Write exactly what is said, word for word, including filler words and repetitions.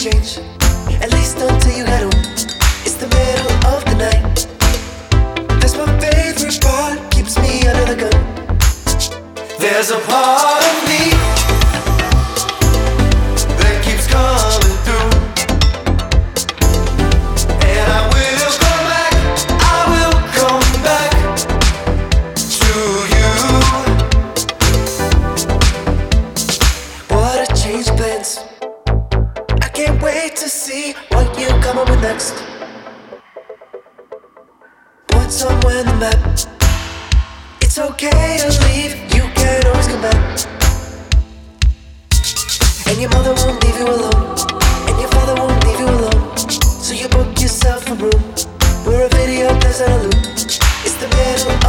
change, at least until you get home. It's the middle of the night. That's my favorite part, keeps me under the gun. There's a part of me that keeps coming through, and I will come back, I will come back to you. What a change of plans. I can't wait to see what you come up with next. Put somewhere in the map. It's okay to leave, you can always come back. And your mother won't leave you alone, and your father won't leave you alone. So you book yourself a room where a video plays on a loop. It's the middle